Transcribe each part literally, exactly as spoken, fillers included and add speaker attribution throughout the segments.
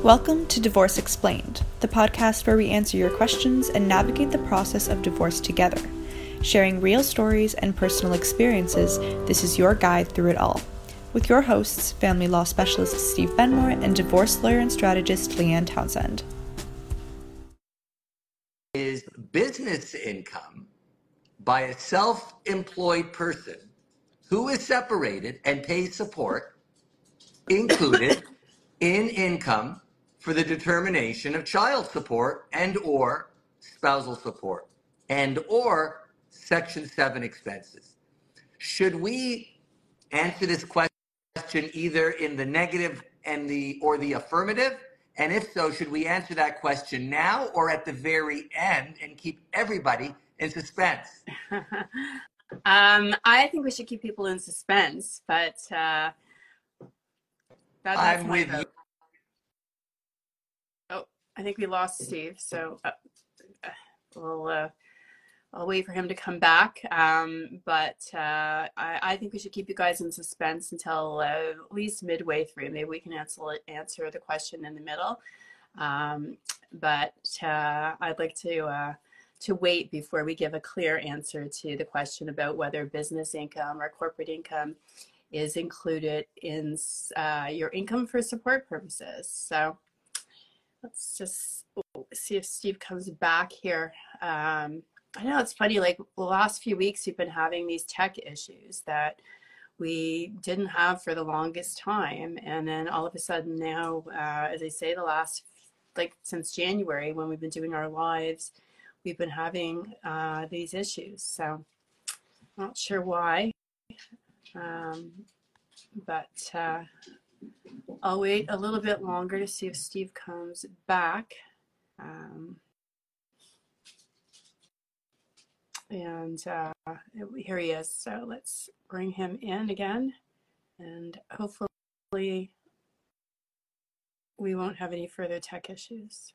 Speaker 1: Welcome to Divorce Explained, the podcast where we answer your questions and navigate the process of divorce together. Sharing real stories and personal experiences, this is your guide through it all. With your hosts, family law specialist Steve Benmore and divorce lawyer and strategist Leanne Townsend.
Speaker 2: Is business income by a self-employed person who is separated and pays support included in income for the determination of child support and or spousal support and or Section seven expenses? Should we answer this question either in the negative and the or the affirmative? And if so, should we answer that question now or at the very end and keep everybody in suspense?
Speaker 3: um, I think we should keep people in suspense, but uh, that, that's
Speaker 2: I'm
Speaker 3: my
Speaker 2: with
Speaker 3: vote.
Speaker 2: you.
Speaker 3: Oh, I think we lost Steve, so uh, we'll uh, I'll wait for him to come back. Um, but uh, I, I think we should keep you guys in suspense until uh, at least midway through. Maybe we can answer answer the question in the middle. Um, but uh, I'd like to uh, to wait before we give a clear answer to the question about whether business income or corporate income is included in uh, your income for support purposes. So let's just see if Steve comes back here. Um, I know it's funny, like the last few weeks we've been having these tech issues that we didn't have for the longest time. And then all of a sudden now, uh, as I say, the last, like since January when we've been doing our lives, we've been having uh, these issues. So not sure why, um, but uh, I'll wait a little bit longer to see if Steve comes back. Um, and uh, here he is. So let's bring him in again. And hopefully we won't have any further tech issues.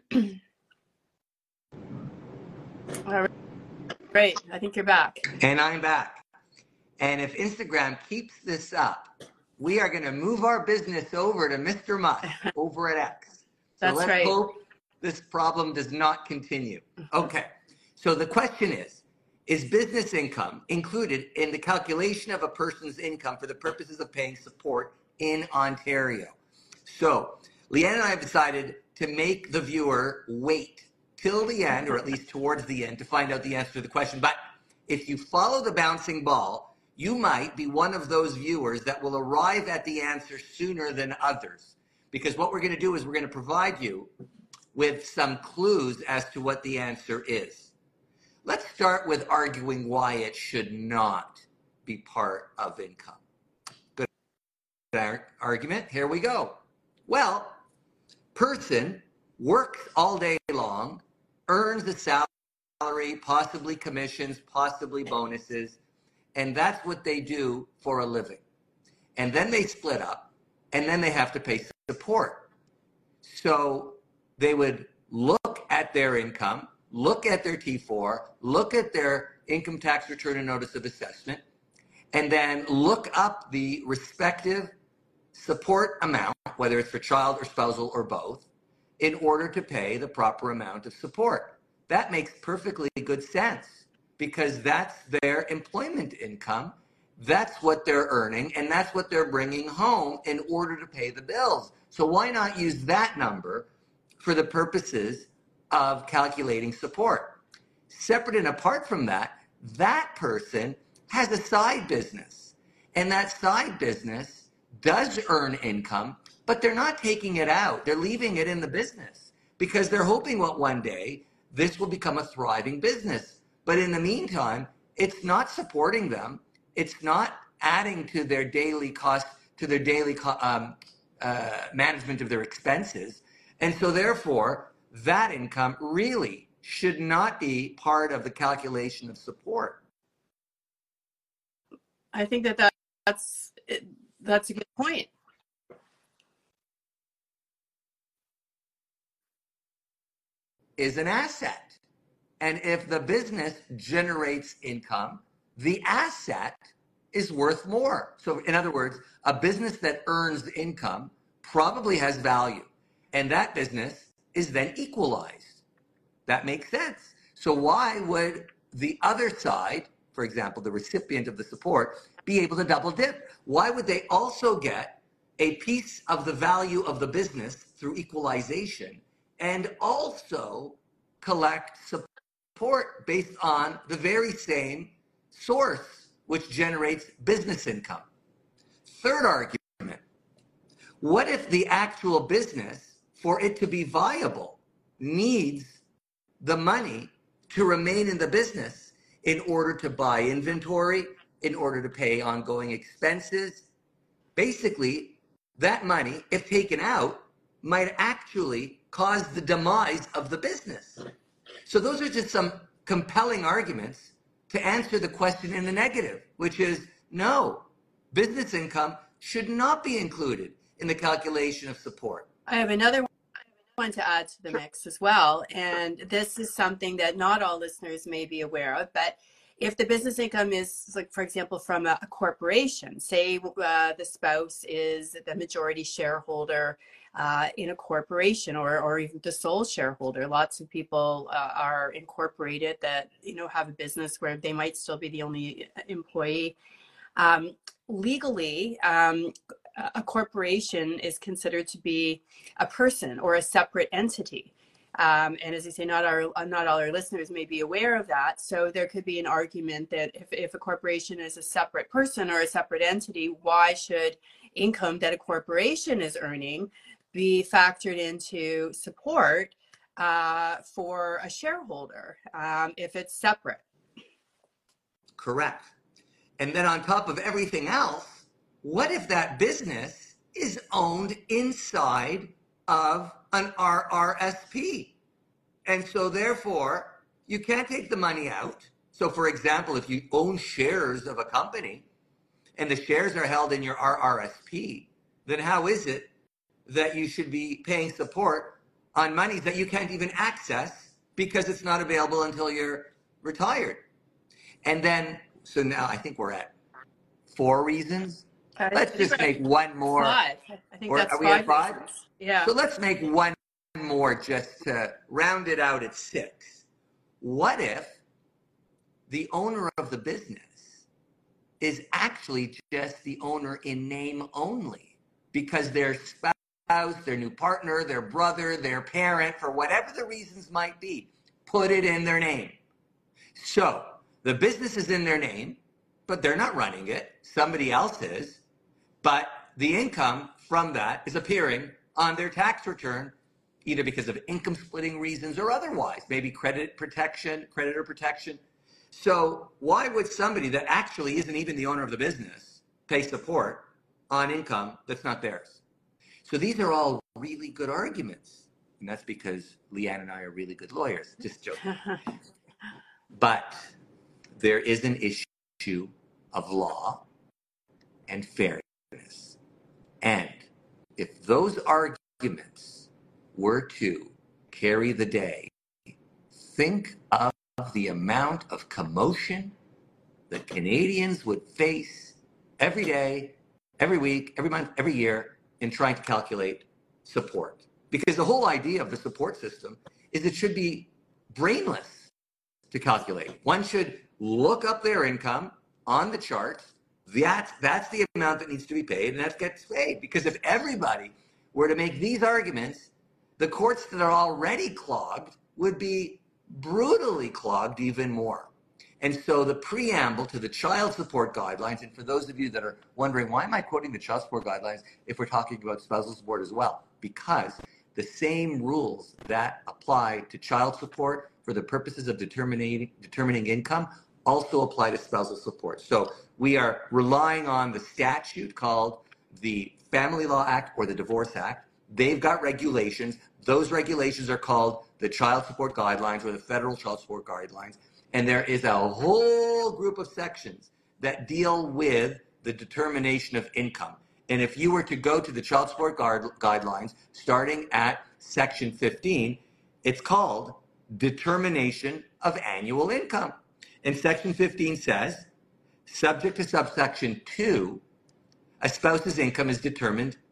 Speaker 3: All right, I think you're back.
Speaker 2: And I'm back. And if Instagram keeps this up, we are going to move our business over to Mister Musk over at X. So
Speaker 3: That's
Speaker 2: let's
Speaker 3: right.
Speaker 2: hope this problem does not continue. Okay, so the question is, is business income included in the calculation of a person's income for the purposes of paying support in Ontario? So Leanne and I have decided to make the viewer wait till the end, or at least towards the end, to find out the answer to the question. But if you follow the bouncing ball, you might be one of those viewers that will arrive at the answer sooner than others. Because what we're going to do is we're going to provide you with some clues as to what the answer is. Let's start with arguing why it should not be part of income. Good argument. Here we go. Well, person works all day long, earns a salary, possibly commissions, possibly bonuses, and that's what they do for a living. And then they split up, and then they have to pay support. So they would look at their income, look at their T four, look at their income tax return and notice of assessment, and then look up the respective support amount, whether it's for child or spousal or both, in order to pay the proper amount of support. That makes perfectly good sense because that's their employment income. That's what they're earning, and that's what they're bringing home in order to pay the bills. So why not use that number for the purposes of calculating support? Separate and apart from that, that person has a side business, and that side business does earn income, but they're not taking it out. They're leaving it in the business because they're hoping that one day this will become a thriving business. But in the meantime, it's not supporting them. It's not adding to their daily cost, to their daily um, uh, management of their expenses. And so therefore, that income really should not be part of the calculation of support.
Speaker 3: I think that, that that's that's a good point.
Speaker 2: Is an asset. And if the business generates income, the asset is worth more. So in other words, a business that earns income probably has value. and that business is then equalized. That makes sense. So why would the other side, for example, the recipient of the support, be able to double dip? Why would they also get a piece of the value of the business through equalization and also collect support based on the very same source, which generates business income? Third argument, what if the actual business, for it to be viable, needs the money to remain in the business in order to buy inventory, in order to pay ongoing expenses? Basically, that money, if taken out, might actually cause the demise of the business. So those are just some compelling arguments to answer the question in the negative, which is no, business income should not be included in the calculation of support.
Speaker 3: I have another one to add to the mix as well. And this is something that not all listeners may be aware of, but if the business income is, like, for example, from a, a corporation, say uh, the spouse is the majority shareholder uh, in a corporation, or, or even the sole shareholder. Lots of people uh, are incorporated that, you know, have a business where they might still be the only employee. Um, legally, um, a corporation is considered to be a person or a separate entity. Um, and as I say, not our, not all our listeners may be aware of that. So there could be an argument that if, if a corporation is a separate person or a separate entity, why should income that a corporation is earning be factored into support uh, for a shareholder um, if it's separate?
Speaker 2: Correct. And then on top of everything else, what if that business is owned inside of an R R S P? And so therefore, you can't take the money out. So for example, if you own shares of a company and the shares are held in your R R S P, then how is it that you should be paying support on money that you can't even access because it's not available until you're retired? And then, so now I think we're at four reasons.
Speaker 3: Uh,
Speaker 2: Let's just make one more.
Speaker 3: Five. I think
Speaker 2: Or
Speaker 3: that's
Speaker 2: are we
Speaker 3: five
Speaker 2: at five?
Speaker 3: reasons. Yeah.
Speaker 2: So let's make one more just to round it out at six. What if the owner of the business is actually just the owner in name only, because their spouse, their new partner, their brother, their parent, for whatever the reasons might be, put it in their name? So the business is in their name, but they're not running it. Somebody else is. But the income from that is appearing on their tax return, either because of income splitting reasons or otherwise, maybe credit protection, creditor protection. So why would somebody that actually isn't even the owner of the business pay support on income that's not theirs? So these are all really good arguments. And that's because Leanne and I are really good lawyers. Just joking. But there is an issue of law and fairness. And if those arguments were to carry the day, think of the amount of commotion that Canadians would face every day, every week, every month, every year in trying to calculate support. Because the whole idea of the support system is it should be brainless to calculate. One should look up their income on the charts. That's, that's the amount that needs to be paid, and that gets paid. Because if everybody were to make these arguments, the courts that are already clogged would be brutally clogged even more. And so the preamble to the child support guidelines, and for those of you that are wondering, why am I quoting the child support guidelines if we're talking about spousal support as well? Because the same rules that apply to child support for the purposes of determining, determining income also apply to spousal support. So we are relying on the statute called the Family Law Act or the Divorce Act. They've got regulations. Those regulations are called the Child Support Guidelines or the Federal Child Support Guidelines. And there is a whole group of sections that deal with the determination of income. And if you were to go to the Child Support guard, Guidelines, starting at section fifteen, it's called Determination of Annual Income. And section fifteen says, subject to subsection two, a spouse's income is determined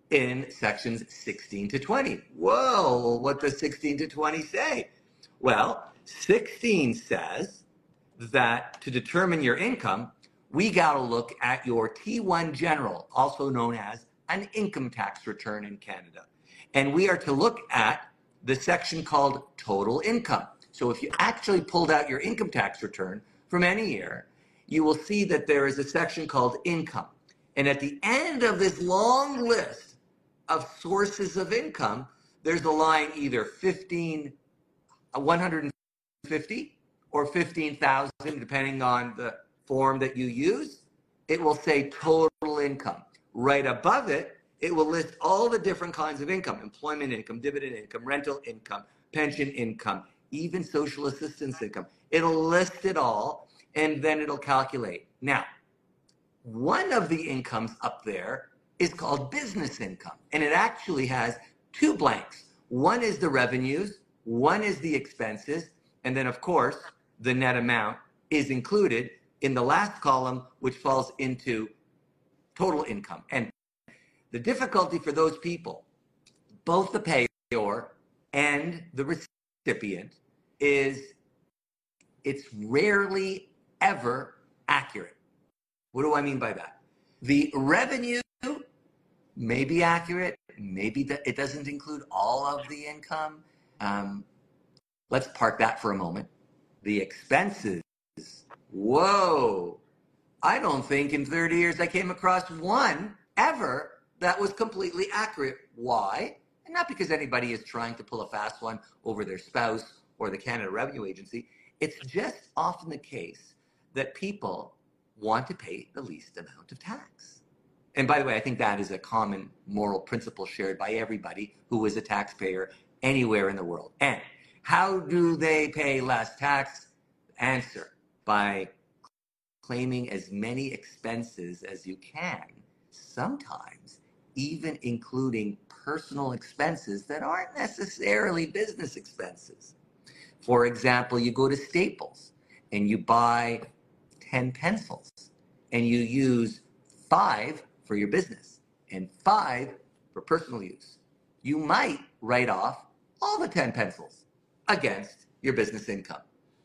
Speaker 2: in sections sixteen to twenty. Whoa, what does sixteen to twenty say? Well, sixteen says that to determine your income, we got to look at your T one general, also known as an income tax return in Canada. And we are to look at the section called total income. So if you actually pulled out your income tax return from any year, you will see that there is a section called income. And at the end of this long list of sources of income, there's a line either fifteen, one hundred fifty or fifteen thousand, depending on the form that you use. It will say total income. Right above it, it will list all the different kinds of income: employment income, dividend income, rental income, pension income, even social assistance income. It'll list it all, and then it'll calculate. Now, one of the incomes up there is called business income, and it actually has two blanks. One is the revenues, one is the expenses, and then, of course, the net amount is included in the last column, which falls into total income. And the difficulty for those people, both the payor and the recipient, is it's rarely ever accurate. What do I mean by that? The revenue may be accurate, maybe it doesn't include all of the income. Um, let's park that for a moment. The expenses, whoa, I don't think in thirty years I came across one ever that was completely accurate. Why? And not because anybody is trying to pull a fast one over their spouse or the Canada Revenue Agency. It's just often the case that people want to pay the least amount of tax. And by the way, I think that is a common moral principle shared by everybody who is a taxpayer anywhere in the world. And how do they pay less tax? Answer: by claiming as many expenses as you can, sometimes even including personal expenses that aren't necessarily business expenses. For example, you go to Staples and you buy ten pencils and you use five for your business and five for personal use. You might write off all the ten pencils against your business income.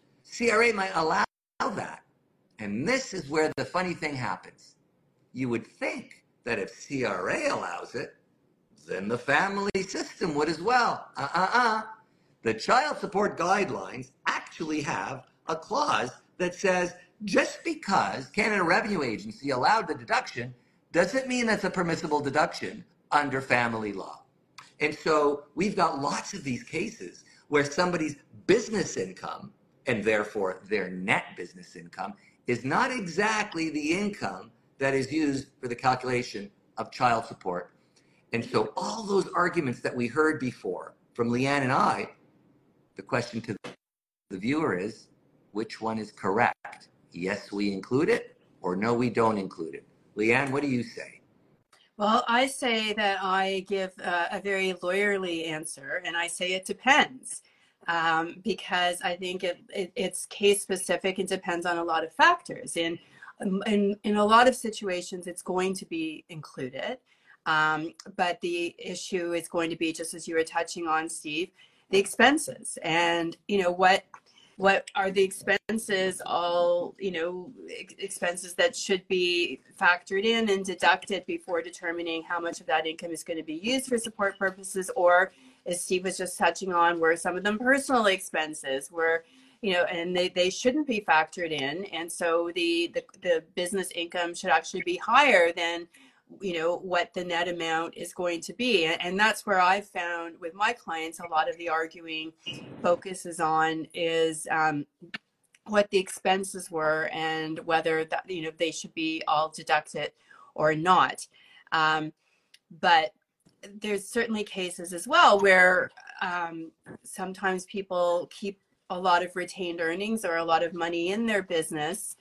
Speaker 2: C R A might allow that. And this is where the funny thing happens. You would think that if C R A allows it, then the family system would as well. Uh-uh-uh. The child support guidelines actually have a clause that says just because Canada Revenue Agency allowed the deduction doesn't mean that's a permissible deduction under family law. And so we've got lots of these cases where somebody's business income, and therefore their net business income, is not exactly the income that is used for the calculation of child support. And so all those arguments that we heard before from Leanne and I, the question to the viewer is, which one is correct? Yes, we include it, or no, we don't include it. Leanne, what do you say?
Speaker 3: Well, I say that I give uh, a very lawyerly answer, and I say it depends. Um, because I think it, it, it's case specific and depends on a lot of factors. In, in, in a lot of situations, it's going to be included. Um, but the issue is going to be, just as you were touching on, Steve, the expenses. And, you know, what what are the expenses, all, you know, ex- expenses that should be factored in and deducted before determining how much of that income is going to be used for support purposes, or, as Steve was just touching on, were some of them personal expenses, were, you know, and they, they shouldn't be factored in. And so the, the, the business income should actually be higher than, you know, what the net amount is going to be. And, and that's where I've found with my clients, a lot of the arguing focuses on is um, what the expenses were and whether that, you know, they should be all deducted or not. Um, but there's certainly cases as well where um, sometimes people keep a lot of retained earnings or a lot of money in their business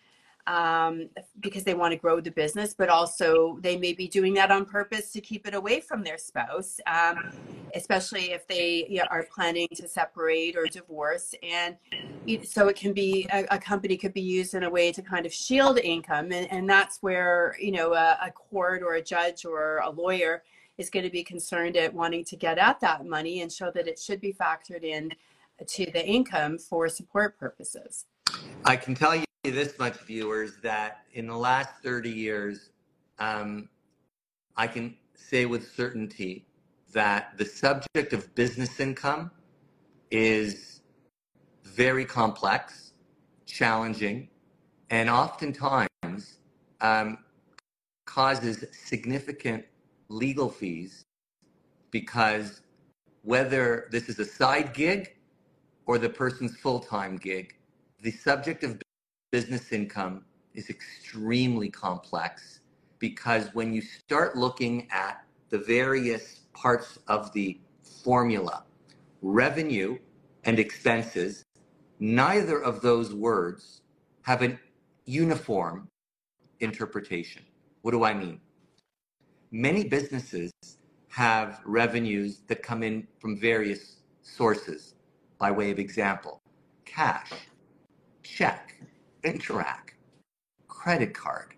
Speaker 3: um, because they want to grow the business, but also they may be doing that on purpose to keep it away from their spouse, um, especially if they you know, are planning to separate or divorce. And so it can be, a, a company could be used in a way to kind of shield income. And, and that's where, you know, a, a court or a judge or a lawyer is going to be concerned at wanting to get at that money and show that it should be factored in to the income for support purposes.
Speaker 2: I can tell you this much, viewers, that in the last thirty years, um, I can say with certainty that the subject of business income is very complex, challenging, and oftentimes um, causes significant legal fees, because whether this is a side gig or the person's full-time gig, the subject of business income is extremely complex, because when you start looking at the various parts of the formula, revenue and expenses, neither of those words have a uniform interpretation. What do I mean? Many businesses have revenues that come in from various sources. By way of example, cash, check, Interac, credit card,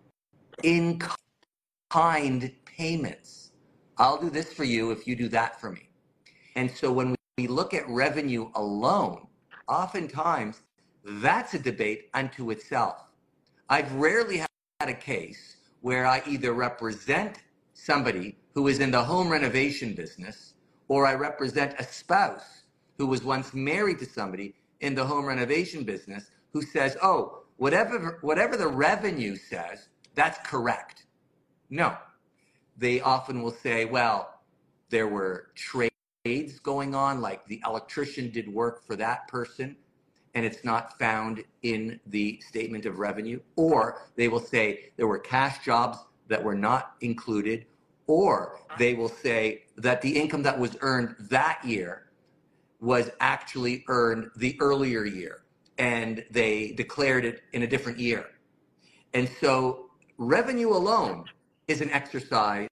Speaker 2: in-kind payments. I'll do this for you if you do that for me. And so when we look at revenue alone, oftentimes that's a debate unto itself. I've rarely had a case where I either represent somebody who is in the home renovation business, or I represent a spouse who was once married to somebody in the home renovation business who says, oh, whatever, whatever the revenue says, that's correct. No. They often will say, well, there were trades going on, like the electrician did work for that person, and it's not found in the statement of revenue. Or they will say there were cash jobs that were not included. Or they will say that the income that was earned that year was actually earned the earlier year, and they declared it in a different year. And so revenue alone is an exercise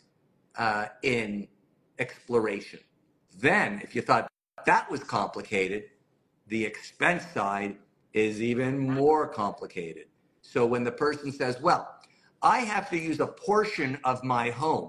Speaker 2: uh, in exploration. Then, if you thought that was complicated, the expense side is even more complicated. So when the person says, well, I have to use a portion of my home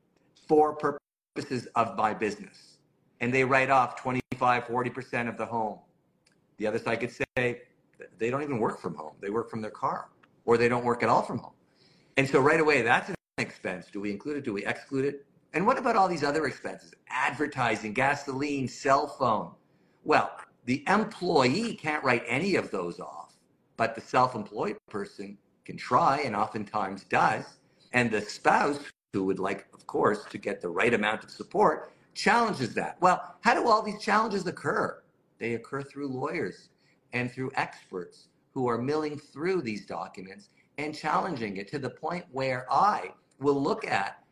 Speaker 2: for purposes of my business, and they write off twenty-five, forty percent of the home. The other side could say they don't even work from home. They work from their car, or they don't work at all from home. And so right away, that's an expense. Do we include it? Do we exclude it? And what about all these other expenses? Advertising, gasoline, cell phone. Well, the employee can't write any of those off, but the self-employed person can try, and oftentimes does. And the spouse, who would like, of course, to get the right amount of support, challenges that. Well, how do all these challenges occur? They occur through lawyers and through experts who are milling through these documents and challenging it, to the point where I will look at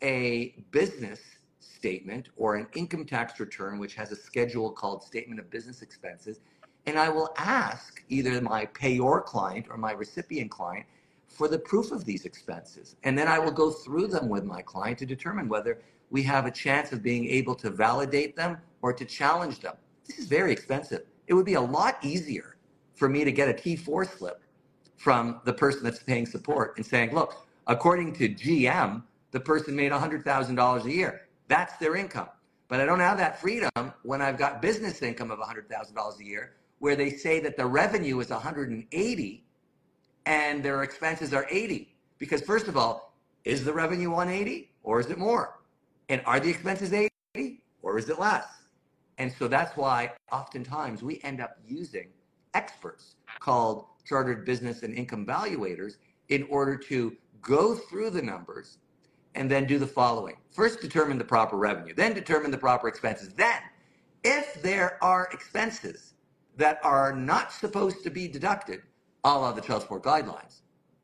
Speaker 2: a business statement or an income tax return, which has a schedule called Statement of Business Expenses, and I will ask either my payor client or my recipient client for the proof of these expenses. And then I will go through them with my client to determine whether we have a chance of being able to validate them or to challenge them. This is very expensive. It would be a lot easier for me to get a T four slip from the person that's paying support and saying, look, according to G M, the person made one hundred thousand dollars a year. That's their income. But I don't have that freedom when I've got business income of one hundred thousand dollars a year, where they say that the revenue is one hundred eighty and their expenses are eighty. Because first of all, is the revenue one hundred eighty or is it more? And are the expenses eighty or is it less? And so that's why oftentimes we end up using experts called chartered business and income valuators in order to go through the numbers and then do the following. First, determine the proper revenue, then determine the proper expenses. Then, if there are expenses that are not supposed to be deducted, a la the child support guidelines,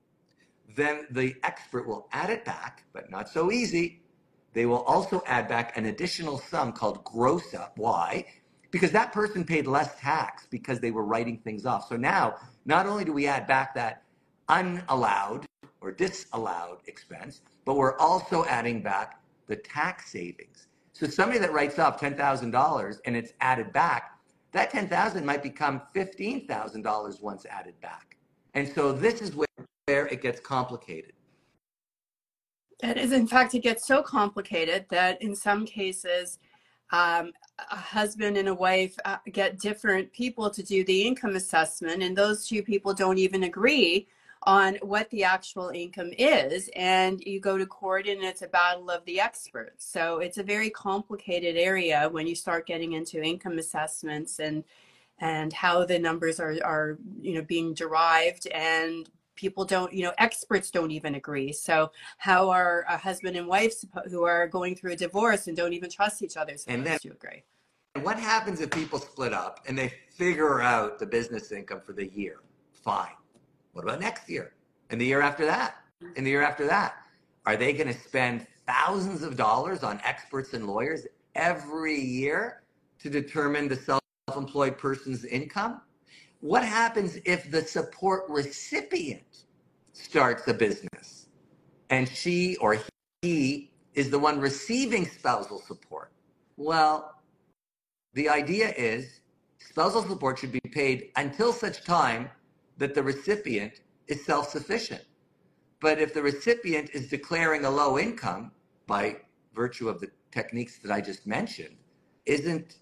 Speaker 2: then the expert will add it back, but not so easy. They will also add back an additional sum called gross up. Why? Because that person paid less tax because they were writing things off. So now, not only do we add back that unallowed or disallowed expense, but we're also adding back the tax savings. So somebody that writes off ten thousand dollars and it's added back, that ten thousand dollars might become fifteen thousand dollars once added back. And so this is where, where it gets complicated.
Speaker 3: It is, in fact, it gets so complicated that in some cases, um, a husband and a wife uh, get different people to do the income assessment, and those two people don't even agree on what the actual income is, and you go to court and it's a battle of the experts. So it's a very complicated area when you start getting into income assessments and and how the numbers are, are you know, being derived, and people don't, you know, experts don't even agree. So how are a husband and wife who are going through a divorce and don't even trust each other supposed
Speaker 2: And then,
Speaker 3: to agree?
Speaker 2: And what happens if people split up and they figure out the business income for the year? Fine. What about next year? And the year after that? And the year after that? Are they going to spend thousands of dollars on experts and lawyers every year to determine the self-employed person's income? What happens if the support recipient starts a business and she or he is the one receiving spousal support? Well, the idea is spousal support should be paid until such time that the recipient is self-sufficient. But if the recipient is declaring a low income by virtue of the techniques that I just mentioned, isn't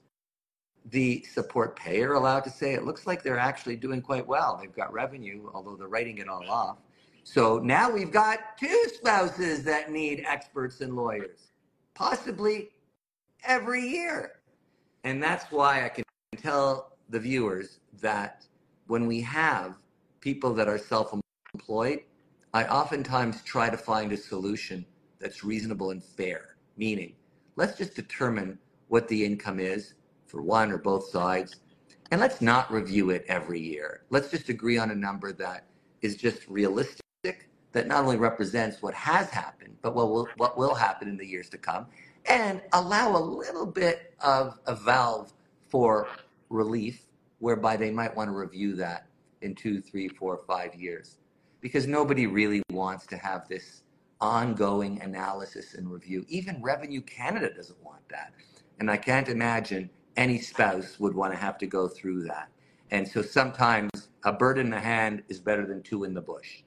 Speaker 2: the support payer allowed to say, it looks like they're actually doing quite well. They've got revenue, although they're writing it all off. So now we've got two spouses that need experts and lawyers, possibly every year. And that's why I can tell the viewers that when we have people that are self-employed, I oftentimes try to find a solution that's reasonable and fair, meaning let's just determine what the income is for one or both sides, and let's not review it every year. Let's just agree on a number that is just realistic, that not only represents what has happened, but what will, what will happen in the years to come, and allow a little bit of a valve for relief whereby they might want to review that in two, three, four, five years. Because nobody really wants to have this ongoing analysis and review. Even Revenue Canada doesn't want that. And I can't imagine any spouse would want to have to go through that. And so sometimes a bird in the hand is better than two in the bush.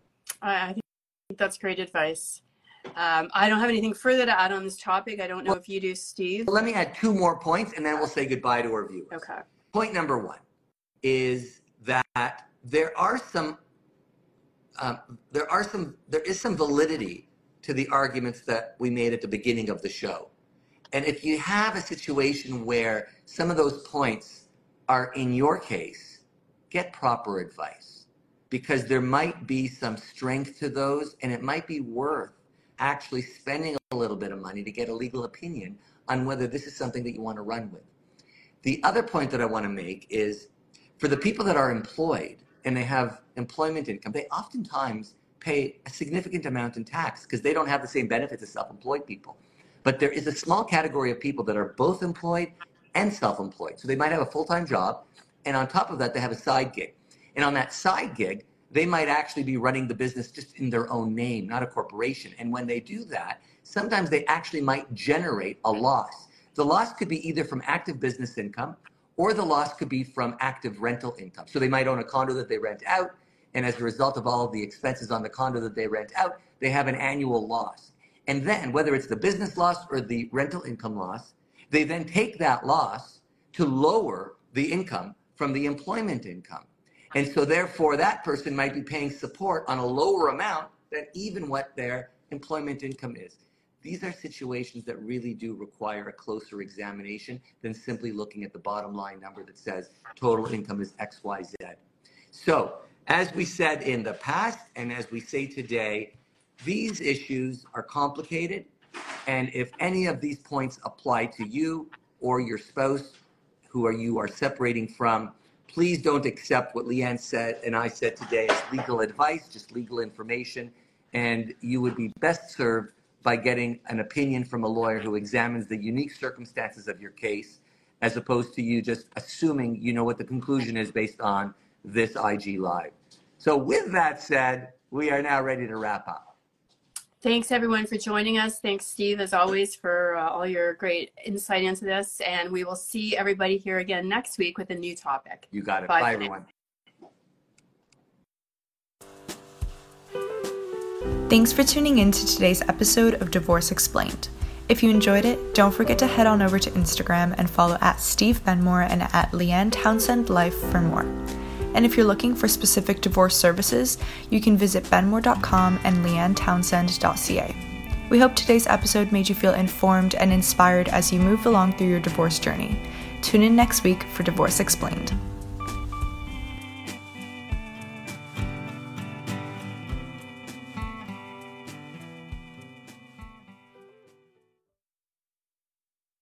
Speaker 3: I think that's great advice. Um, I don't have anything further to add on this topic. I don't know well, if you do, Steve.
Speaker 2: Let me add two more points, and then we'll say goodbye to our viewers.
Speaker 3: Okay.
Speaker 2: Point number one is that there are some, um, there are some, there is some validity to the arguments that we made at the beginning of the show. And if you have a situation where some of those points are in your case, get proper advice, because there might be some strength to those, and it might be worth actually spending a little bit of money to get a legal opinion on whether this is something that you want to run with. The other point that I want to make is for the people that are employed and they have employment income, they oftentimes pay a significant amount in tax because they don't have the same benefits as self-employed people. But there is a small category of people that are both employed and self-employed. So they might have a full-time job, and on top of that, they have a side gig. And on that side gig, they might actually be running the business just in their own name, not a corporation. And when they do that, sometimes they actually might generate a loss. The loss could be either from active business income, or the loss could be from active rental income. So they might own a condo that they rent out, and as a result of all of the expenses on the condo that they rent out, they have an annual loss. And then, whether it's the business loss or the rental income loss, they then take that loss to lower the income from the employment income. And so therefore, that person might be paying support on a lower amount than even what their employment income is. These are situations that really do require a closer examination than simply looking at the bottom line number that says total income is X Y Z. So, as we said in the past, and as we say today, these issues are complicated, and if any of these points apply to you or your spouse who are you are separating from, please don't accept what Leanne said and I said today as legal advice, just legal information, and you would be best served by getting an opinion from a lawyer who examines the unique circumstances of your case, as opposed to you just assuming you know what the conclusion is based on this I G Live. So with that said, we are now ready to wrap up.
Speaker 3: Thanks, everyone, for joining us. Thanks, Steve, as always, for uh, all your great insight into this. And we will see everybody here again next week with a new topic.
Speaker 2: You got it.
Speaker 3: Bye,
Speaker 2: Bye everyone.
Speaker 1: Thanks for tuning in to today's episode of Divorce Explained. If you enjoyed it, don't forget to head on over to Instagram and follow at Steve Benmore and at Leanne Townsend Life for more. And if you're looking for specific divorce services, you can visit benmore dot com and leanne townsend dot c a. We hope today's episode made you feel informed and inspired as you move along through your divorce journey. Tune in next week for Divorce Explained.